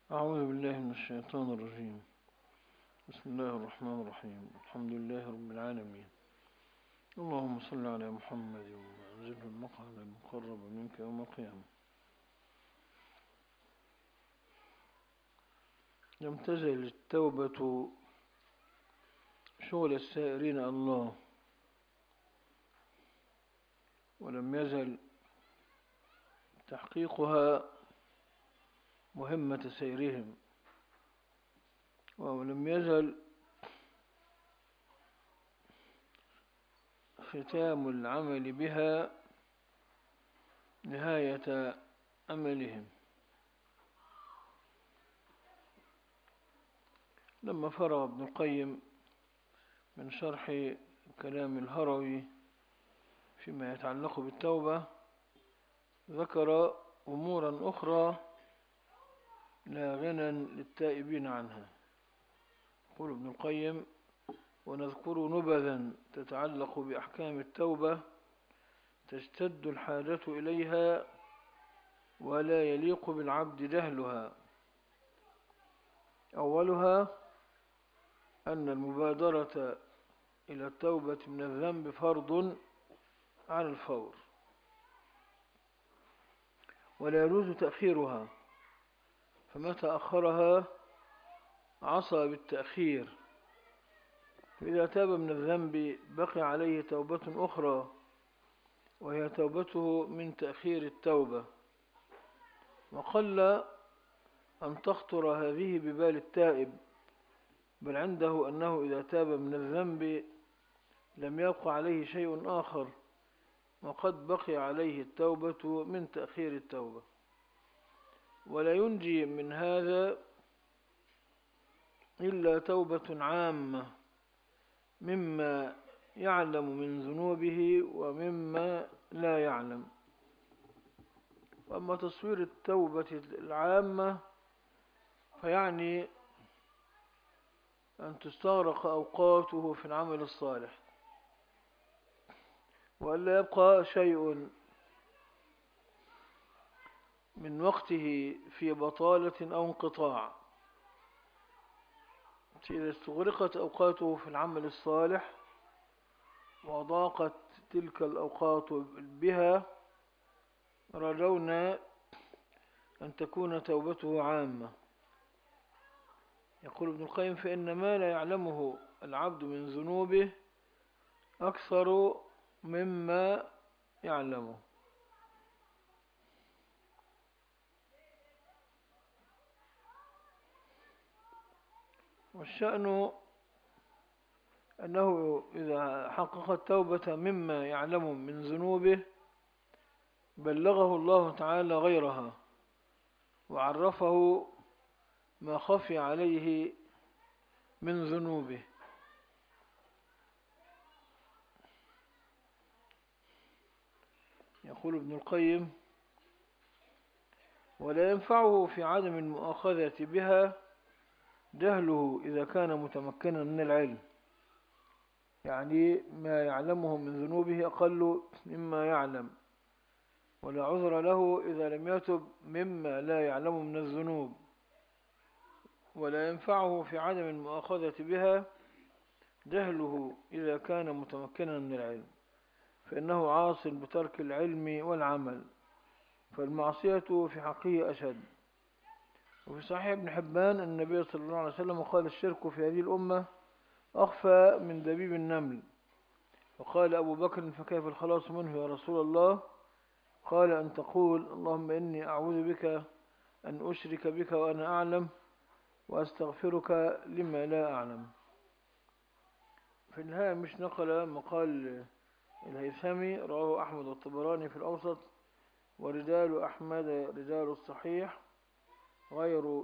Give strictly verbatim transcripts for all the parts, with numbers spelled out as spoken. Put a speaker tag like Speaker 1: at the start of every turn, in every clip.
Speaker 1: أعوذ بالله من الشيطان الرجيم. بسم الله الرحمن الرحيم. الحمد لله رب العالمين. اللهم صل على محمد وأنزله المقعد المقرب منك يوم القيامة. لم تزل التوبة شغل السائرين الله، ولم يزل تحقيقها مهمة سيرهم، ولم يزل ختام العمل بها نهاية أملهم. لما فرغ ابن القيم من شرح كلام الهروي فيما يتعلق بالتوبة ذكر أمورا أخرى لا غنى للتائبين عنها. يقول ابن القيم: ونذكر نبذا تتعلق بأحكام التوبة تشتد الحاجة إليها ولا يليق بالعبد جهلها. أولها أن المبادرة إلى التوبة من الذنب فرض على الفور، ولا يجوز تأخيرها، فمتى أخرها عصى بالتأخير. فإذا تاب من الذنب بقي عليه توبة أخرى، وهي توبته من تأخير التوبة، وقل أن تخطر هذه ببال التائب، بل عنده أنه إذا تاب من الذنب لم يبق عليه شيء آخر، وقد بقي عليه التوبة من تأخير التوبة. ولا ينجي من هذا إلا توبة عامة مما يعلم من ذنوبه ومما لا يعلم. وأما تصوير التوبة العامة فيعني أن تستغرق أوقاته في العمل الصالح، وألا يبقى شيء من وقته في بطالة أو انقطاع. إذا استغرقت أوقاته في العمل الصالح وضاقت تلك الأوقات بها رجونا أن تكون توبته عامة. يقول ابن القيم: فإن ما لا يعلمه العبد من ذنوبه أكثر مما يعلمه. والشأن أنه إذا حقق التوبة مما يعلم من ذنوبه بلغه الله تعالى غيرها، وعرفه ما خفي عليه من ذنوبه. يقول ابن القيم: ولا ينفعه في عدم المؤاخذة بها جهله إذا كان متمكنا من العلم، يعني ما يعلمه من ذنوبه أقل مما يعلم، ولا عذر له إذا لم يتب مما لا يعلم من الذنوب. ولا ينفعه في عدم المؤاخذة بها جهله إذا كان متمكنا من العلم، فإنه عاص بترك العلم والعمل، فالمعصية في حقه أشد. وفي صحيح ابن حبان أن النبي صلى الله عليه وسلم قال: الشرك في هذه الأمة أخفى من دبيب النمل. وقال أبو بكر: فكيف الخلاص منه يا رسول الله؟ قال: أن تقول اللهم إني أعوذ بك أن أشرك بك وأنا أعلم، وأستغفرك لما لا أعلم. في الهامش نقل مقال الهيثمي رواه أحمد والطبراني في الأوسط: ورجال أحمد رجال الصحيح غير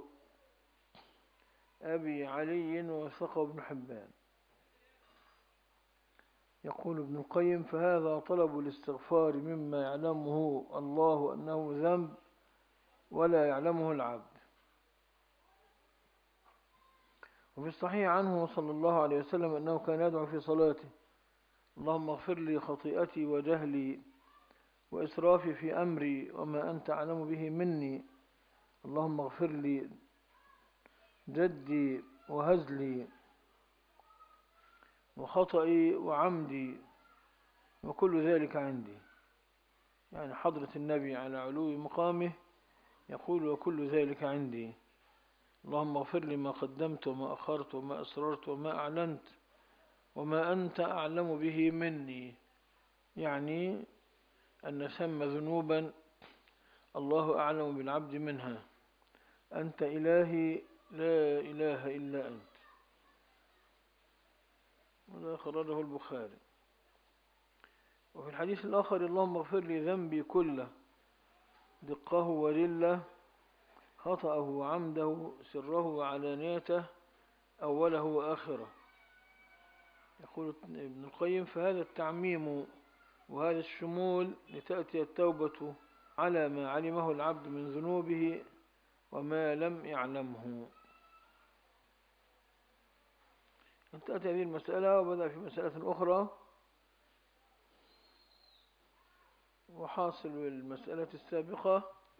Speaker 1: أبي علي، ووثقه ابن حبان. يقول ابن القيم: فهذا طلب الاستغفار مما يعلمه الله أنه ذنب ولا يعلمه العبد. وفي الصحيح عنه صلى الله عليه وسلم أنه كان يدعو في صلاته: اللهم اغفر لي خطيئتي وجهلي وإسرافي في أمري وما أنت أعلم به مني، اللهم اغفر لي جدي وهزلي وخطئي وعمدي وكل ذلك عندي. يعني حضرة النبي على علو مقامه يقول وكل ذلك عندي. اللهم اغفر لي ما قدمت وما أخرت وما أسررت وما أعلنت وما أنت أعلم به مني. يعني أن ثم ذنوبا الله أعلم بالعبد منها. أنت إلهي لا إله إلا أنت. وذا خرجه البخاري. وفي الحديث الآخر اللهم اغفر لي ذنبي كله دقه ولله خطأه وعمده سره وعلانيته أوله وآخره. يقول ابن القيم فهذا التعميم وهذا الشمول لتأتي التوبة على ما علمه العبد من ذنوبه وما لم يعلمه. انتهت هذه المسألة وبدأ في مسألة أخرى. وحاصل المسألة السابقة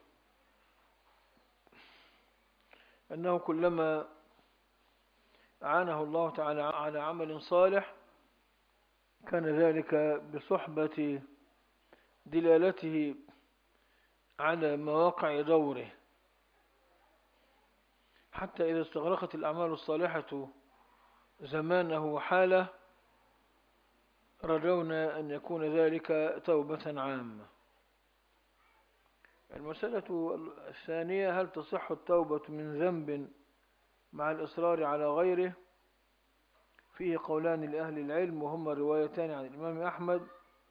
Speaker 1: أنه كلما أعانه الله تعالى على عمل صالح كان ذلك بصحبة دلالته على مواقع دوره، حتى إذا استغرقت الأعمال الصالحة زمانه وحاله رجونا أن يكون ذلك توبة عامة. المسألة الثانية هل تصح التوبة من ذنب مع الإصرار على غيره؟ فيه قولان لأهل العلم وهما روايتان عن الإمام أحمد،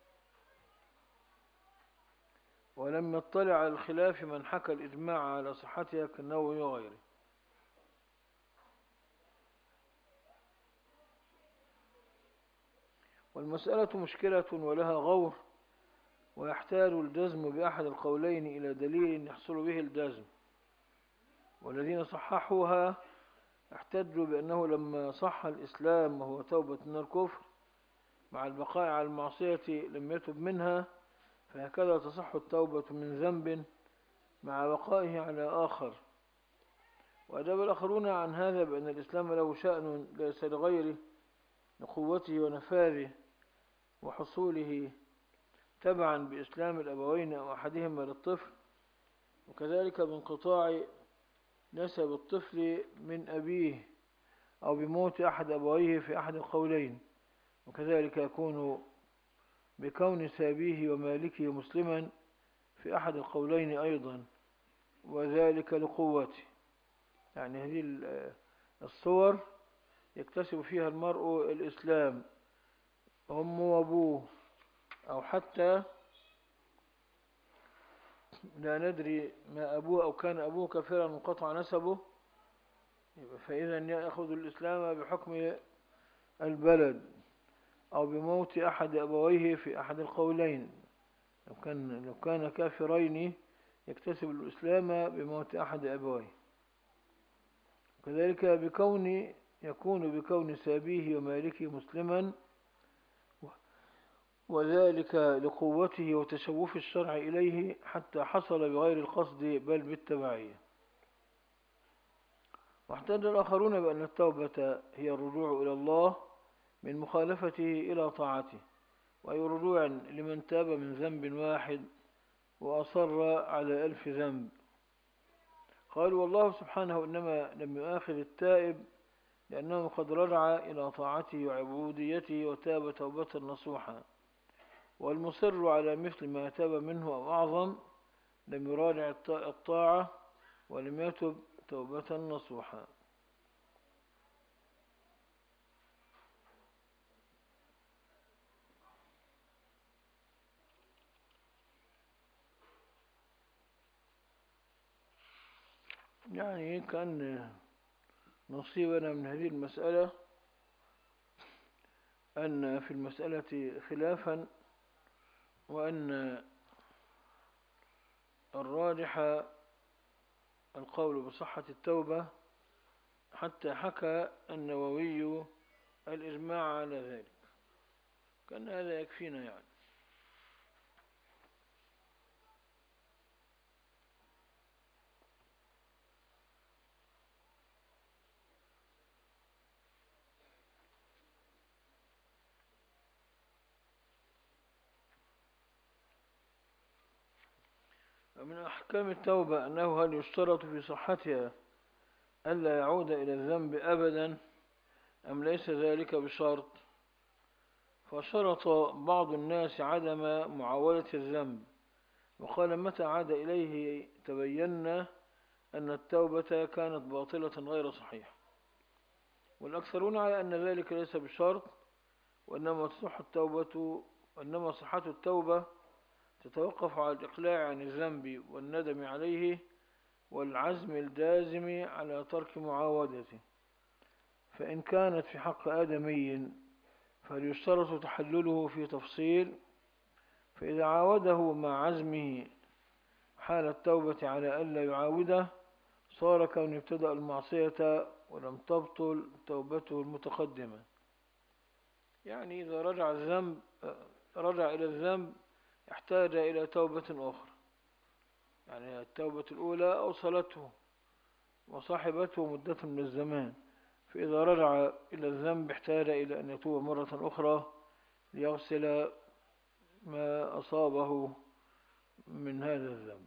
Speaker 1: ولم يطلع على الخلاف من حكى الإجماع على صحتها كالنووي وغيره. والمسألة مشكلة ولها غور، ويحتاج الجزم بأحد القولين إلى دليل يحصل به الجزم. والذين صححوها احتجوا بأنه لما صح الإسلام وهو توبة من الكفر مع البقاء على المعصية لم يتب منها، فهكذا تصح التوبة من ذنب مع بقائه على آخر. وأجاب الآخرون عن هذا بأن الإسلام له شأن ليس لغيره لقوته ونفاذه وحصوله تبعا بإسلام الأبوين أو أحدهما للطفل، وكذلك بانقطاع نسب الطفل من أبيه أو بموت أحد أبويه في أحد القولين، وكذلك يكون بكون سابيه ومالكه مسلما في أحد القولين أيضا، وذلك لقوته. يعني هذه الصور يكتسب فيها المرء الإسلام أمه وأبوه، أو حتى لا ندري ما أبوه أو كان أبوه كافرا وانقطع نسبه، فإذا يأخذ الإسلام بحكم البلد أو بموت أحد أبويه في أحد القولين. لو كان لو كان كافرين يكتسب الإسلام بموت أحد أبويه. كذلك بكون يكون بكون سابيه ومالكه مسلما، وذلك لقوته وتشوف الشرع إليه حتى حصل بغير القصد بل بالتبعية. واحتج الآخرون بأن التوبة هي الرجوع إلى الله من مخالفته إلى طاعته، وأي رجوع لمن تاب من ذنب واحد وأصر على ألف ذنب. قالوا والله سبحانه إنما لم يؤاخذ التائب لأنه قد رجع إلى طاعته وعبوديته وتاب توبة نصوحا، والمصر على مثل ما تاب منه أو أعظم لم يراجع الطاعة ولم يتب توبة نصوحا. يعني كان نصيبنا من هذه المسألة أن في المسألة خلافا، وأن الراجح القول بصحة التوبة، حتى حكى النووي الإجماع على ذلك. كان هذا يكفينا يعني. من أحكام التوبة أنه هل يشترط في صحتها ألا يعود إلى الذنب أبدا أم ليس ذلك بشرط؟ فشرط بعض الناس عدم معاولة الذنب، وقال متى عاد إليه تبينا أن التوبة كانت باطلة غير صحيحة. والأكثرون على أن ذلك ليس بشرط، وإنما تصح التوبة وإنما صحة التوبة تتوقف على الإقلاع عن الذنب والندم عليه والعزم الجازم على ترك معاودته. فإن كانت في حق آدمي فليشترط تحلله في تفصيل، فإذا عاوده مع عزمه حال التوبة على ألا يعاوده صار كون ابتدأ المعصية ولم تبطل توبته المتقدمة. يعني إذا رجع الذنب رجع إلى الذنب احتاج إلى توبة أخرى، يعني التوبة الأولى أوصلته وصاحبته مدة من الزمان، فإذا رجع إلى الذنب احتاج إلى أن يتوب مرة أخرى ليغسل ما أصابه من هذا الذنب.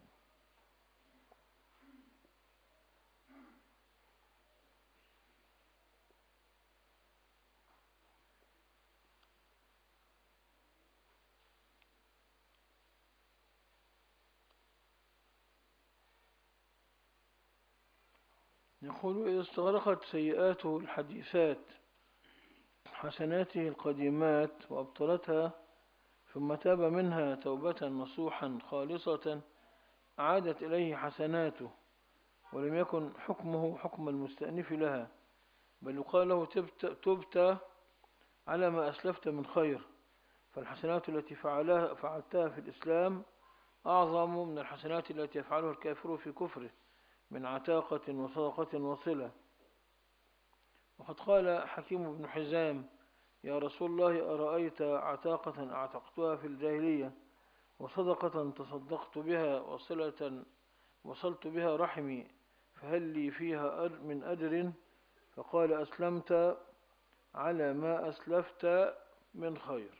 Speaker 1: يقول إذا استغرقت سيئاته الحديثات حسناته القديمات وأبطلتها ثم تاب منها توبة نصوحا خالصة عادت إليه حسناته، ولم يكن حكمه حكم المستأنف لها، بل يقال له تبت, تبت على ما أسلفت من خير، فالحسنات التي فعلها فعلتها في الإسلام أعظم من الحسنات التي يفعلها الكافر في كفره من عتاقة وصدقة وصلة. وقد قال حكيم بن حزام يا رسول الله أرأيت عتاقة أعتقتها في الجاهلية وصدقة تصدقت بها وصلة وصلت بها رحمي فهل لي فيها من أجر؟ فقال أسلمت على ما أسلفت من خير.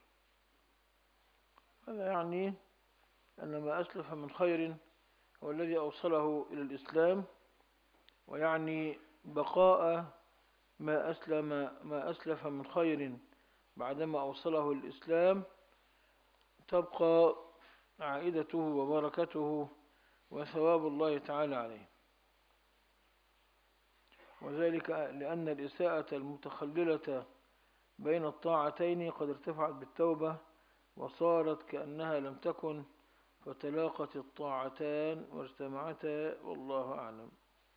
Speaker 1: هذا يعني أن ما أسلف من خير هو الذي أوصله إلى الإسلام، ويعني بقاء ما أسلم ما أسلف من خير بعدما أوصله الإسلام تبقى عائدته وبركته وثواب الله تعالى عليه، وذلك لأن الإساءة المتخللة بين الطاعتين قد ارتفعت بالتوبة وصارت كأنها لم تكن، فتلاقت الطاعتان واجتمعتا، والله أعلم.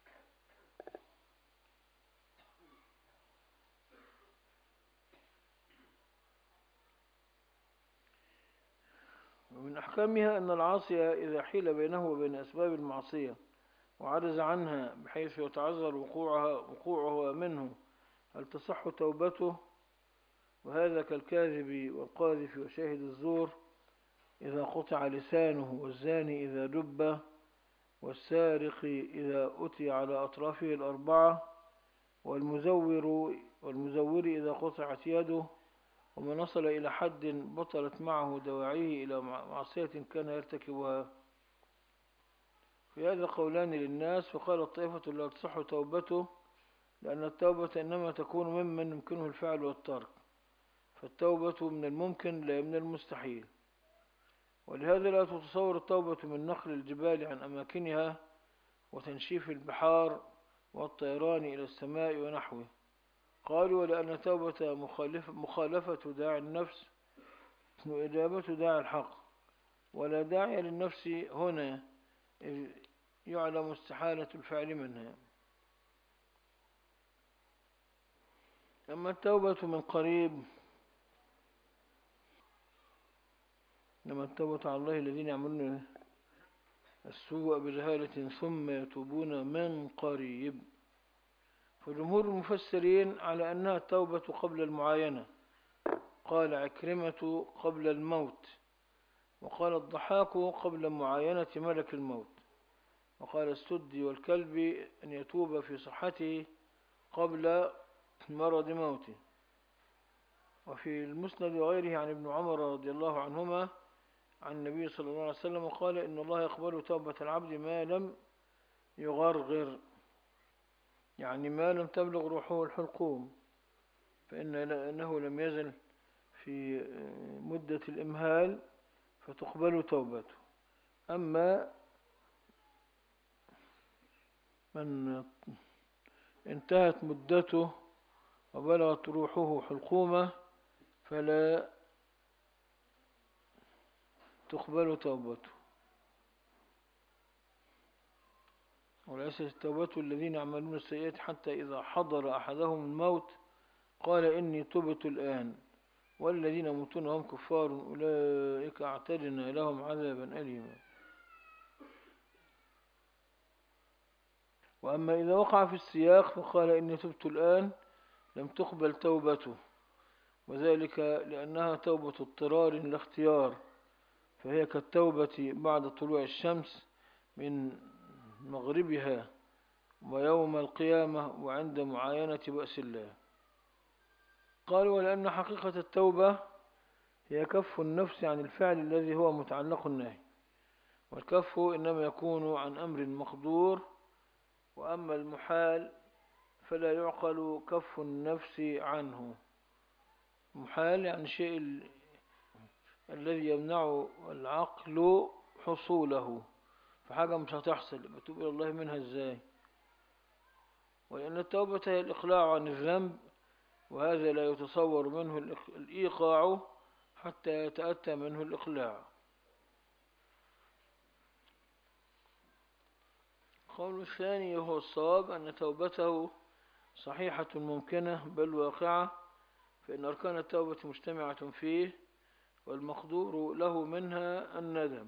Speaker 1: ومن أحكامها أن العاصي إذا حيل بينه وبين أسباب المعصية وعجز عنها بحيث يتعذر وقوعها وقوعها منه هل تصح توبته؟ وهذا كالكاذب والقاذف وشاهد الزور إذا قطع لسانه، والزاني إذا دب، والسارق إذا أتي على أطرافه الأربعة، والمزور والمزور إذا قطعت يده، ومن وصل إلى حد بطلت معه دواعيه إلى معصية كان يرتكبها. في هذا قولان للناس، فقال الطائفة لا تصح توبته لأن التوبة إنما تكون ممن يمكنه الفعل والترك، فالتوبة من الممكن لا من المستحيل، ولهذا لا تتصور التوبة من نقل الجبال عن أماكنها وتنشيف البحار والطيران إلى السماء ونحوه. قالوا ولأن التوبة مخالفة, مخالفة داعي النفس وإجابة داعي الحق، ولا داعي للنفس هنا إذ يعلم استحالة الفعل منها. أما التوبة من قريب لما التوبة على الله الذين يعملون السوء بجهالة ثم يتوبون من قريب، فجمهور المفسرين على أنها التوبة قبل المعاينة، قال عكرمة قبل الموت، وقال الضحاك قبل معاينة ملك الموت، وقال السدي والكلب أن يتوب في صحته قبل مرض موته. وفي المسند وغيره عن ابن عمر رضي الله عنهما عن النبي صلى الله عليه وسلم قال إن الله يقبل توبة العبد ما لم يغرغر، يعني ما لم تبلغ روحه الحلقوم، فإنه لم يزل في مدة الإمهال فتقبل توبته. أما من انتهت مدته وبلغت روحه حلقومة فلا تقبل توبته. وليست توبة الذين يعملون السيئات حتى إذا حضر أحدهم الموت قال إني تبت الآن، والذين يموتون وهم كفار أولئك أعتدنا لهم عذابا أليما. وأما إذا وقع في السياق فقال إني تبت الآن لم تقبل توبته، وذلك لأنها توبة اضطرار لا اختيار، فهي كالتوبة بعد طلوع الشمس من مغربها ويوم القيامة وعند معاينة بأس الله. قالوا ولأن حقيقة التوبة هي كف النفس عن الفعل الذي هو متعلق النهي، والكف إنما يكون عن أمر مقدور، وأما المحال فلا يعقل كف النفس عنه. محال يعني شيء الذي يمنع العقل حصوله، فحاجة مش هتحصل بتوب إلى الله منها إزاي؟ ولأن التوبة هي الإقلاع عن الذنب، وهذا لا يتصور منه الإيقاع حتى يتأتى منه الإقلاع. القول الثاني هو الصواب أن توبته صحيحة ممكنة بل واقعة، فإن أركان التوبة مجتمعة فيه، والمقدور له منها الندم.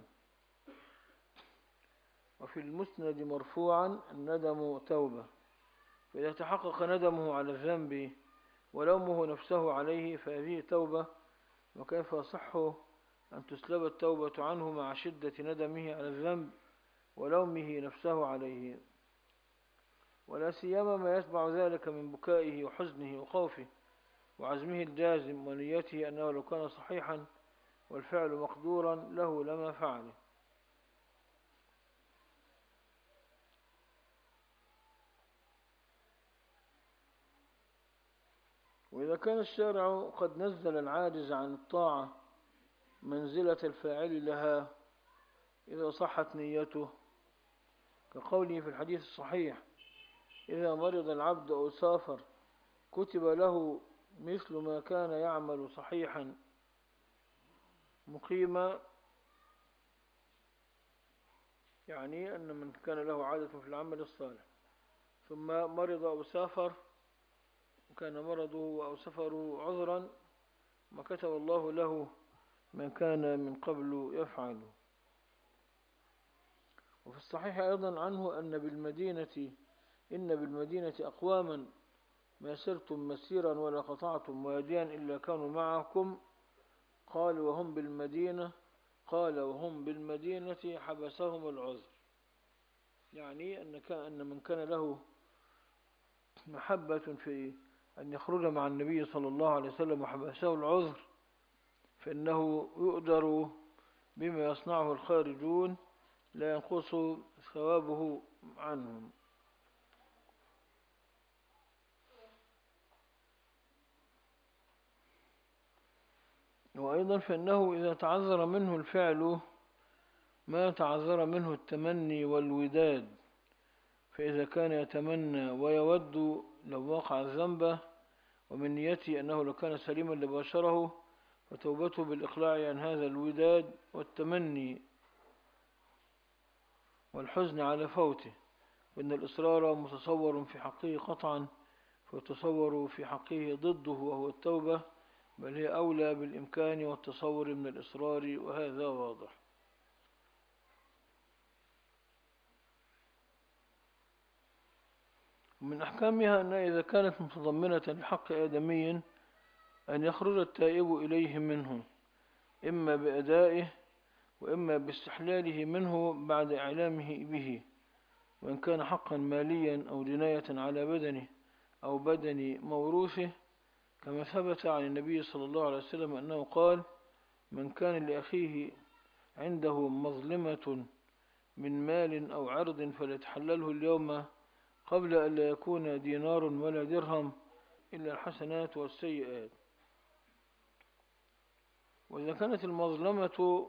Speaker 1: وفي المسند مرفوعا الندم توبة، فإذا تحقق ندمه على الذنب ولومه نفسه عليه فهذه توبة، وكيف يصح أن تسلب التوبة عنه مع شدة ندمه على الذنب ولومه نفسه عليه؟ ولا سيما ما يتبع ذلك من بكائه وحزنه وخوفه وعزمه الجازم ونيته أنه لو كان صحيحا والفعل مقدورا له لما فعله. وإذا كان الشارع قد نزل العاجز عن الطاعة منزلة الفاعل لها إذا صحت نيته، كقوله في الحديث الصحيح إذا مرض العبد أو سافر كتب له مثل ما كان يعمل صحيحا مقيما، يعني أن من كان له عادة في العمل الصالح ثم مرض أو سافر وكان مرضه أو سفره عذرا ما كتب الله له ما كان من قبل يفعل. وفي الصحيح أيضا عنه أن بالمدينة إن بالمدينة أقواما ما سرتم مسيرا ولا قطعتم واديا إلا كانوا معكم، قال وهم بالمدينة قال وهم بالمدينة حبسهم العذر، يعني أن كان من كان له محبة في أن يخرج مع النبي صلى الله عليه وسلم وحبسه العذر فإنه يؤجر بما يصنعه الخارجون لا ينقص ثوابه عنهم. وأيضا فإنه إذا تعذر منه الفعل ما تعذر منه التمني والوداد، فإذا كان يتمنى ويود لو وقع الذنب ومن نيته أنه لو كان سليما لباشره فتوبته بالإقلاع عن هذا الوداد والتمني والحزن على فوته، وإن الإصرار متصور في حقه قطعا فيتصور في حقه ضده وهو التوبة، بل هي أولى بالإمكان والتصور من الإصرار، وهذا واضح. من أحكامها أن إذا كانت متضمنة لحق آدمي أن يخرج التائب إليه منه إما بأدائه وإما باستحلاله منه بعد إعلامه به، وإن كان حقا ماليا أو جناية على بدنه أو بدن موروثه، كما ثبت عن النبي صلى الله عليه وسلم أنه قال من كان لأخيه عنده مظلمة من مال أو عرض فليتحلله اليوم قبل أن لا يكون دينار ولا درهم إلا الحسنات والسيئات. وإذا كانت المظلمة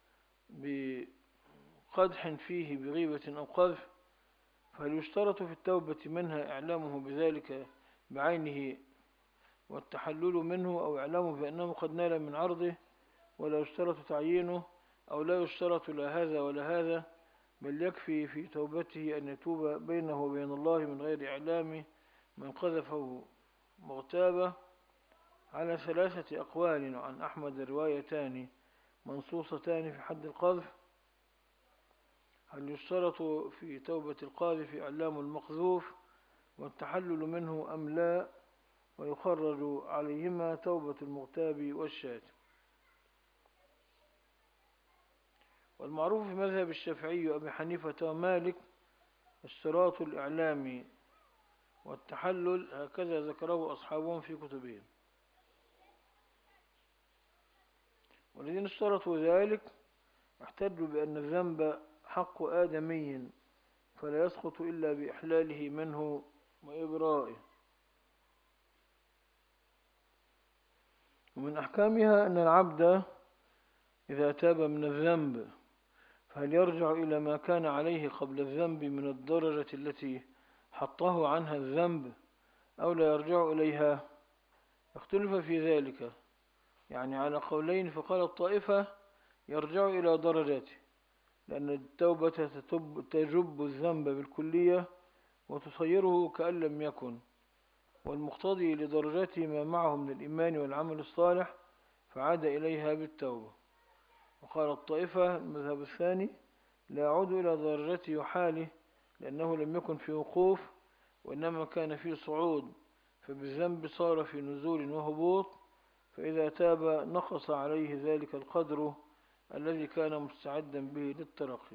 Speaker 1: بقدح فيه بغيبة أو قذف فهل يشترط في التوبة منها إعلامه بذلك بعينه والتحلل منه، أو إعلامه بأنه قد نال من عرضه ولا يشترط تعيينه، أو لا يشترط لا هذا ولا هذا، بل يكفي في توبته أن يتوب بينه وبين الله من غير إعلام من قذفه مغتابة؟ على ثلاثة أقوال عن أحمد روايتان منصوصتان في حد القذف. هل يشترط في توبة القاذف إعلام المقذوف والتحلل منه أم لا، ويخرج عليهما توبة المغتاب والشاتم؟ والمعروف في مذهب الشافعي وأبي حنيفة ومالك اشتراط الإعلام والتحلل، هكذا ذكره أصحابهم في كتبهم. والذين اشترطوا ذلك احتجوا بأن الذنب حق آدمي فلا يسقط إلا بإحلاله منه وإبرائه. ومن أحكامها أن العبد إذا تاب من الذنب فهل يرجع إلى ما كان عليه قبل الذنب من الدرجة التي حطه عنها الذنب أو لا يرجع إليها؟ اختلف في ذلك، يعني على قولين. فقال الطائفة يرجع إلى درجاته، لأن التوبة تجب الذنب بالكلية وتصيره كأن لم يكن، والمقتضي لدرجته ما معه من الإيمان والعمل الصالح فعاد إليها بالتوبة. وقال الطائفة المذهب الثاني لا يعود إلى درجته وحاله، لأنه لم يكن في وقوف وإنما كان في صعود، فبالذنب صار في نزول وهبوط، فإذا تاب نقص عليه ذلك القدر الذي كان مستعدا به للترقي.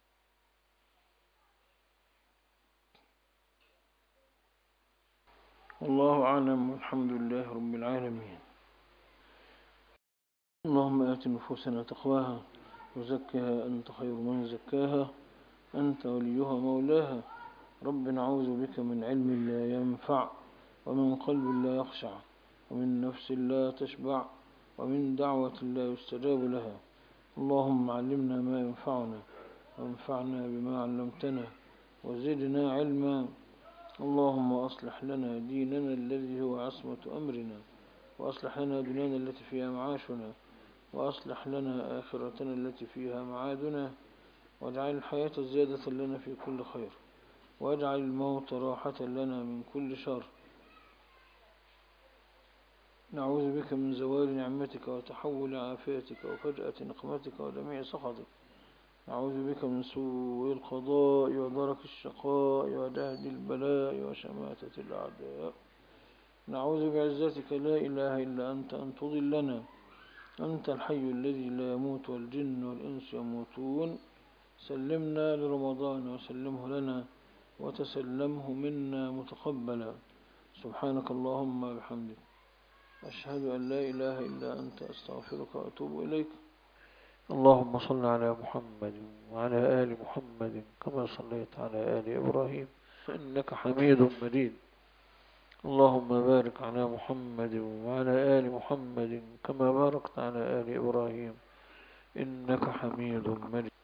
Speaker 1: والله أعلم، والحمد لله رب العالمين. اللهم آت نفوسنا تقواها وزكها أنت خير من زكاها، أنت وليها مولاها. رب نعوذ بك من علم لا ينفع ومن قلب لا يخشع ومن نفس لا تشبع ومن دعوة لا يستجاب لها. اللهم علمنا ما ينفعنا وانفعنا بما علمتنا وزدنا علما. اللهم أصلح لنا ديننا الذي هو عصمة أمرنا، وأصلح لنا دنيانا التي فيها معاشنا، وأصلح لنا آخرتنا التي فيها معادنا، واجعل الحياة زيادة لنا في كل خير، واجعل الموت راحة لنا من كل شر. نعوذ بك من زوال نعمتك وتحول عافيتك وفجأة نقمتك وجميع سخطك. نعوذ بك من سوء القضاء ودرك الشقاء وجهد البلاء وشماتة الأعداء. نعوذ بعزتك لا إله إلا أنت أن تضلنا. أنت الحي الذي لا يموت والجن والإنس يموتون. سلمنا لرمضان وسلمه لنا وتسلمه منا متقبلا. سبحانك اللهم وبحمدك، أشهد أن لا إله إلا أنت، أستغفرك وأتوب إليك. اللهم صل على محمد وعلى آل محمد كما صليت على آل إبراهيم إنك حميد مجيد. اللهم بارك على محمد وعلى آل محمد كما باركت على آل إبراهيم إنك حميد مجيد.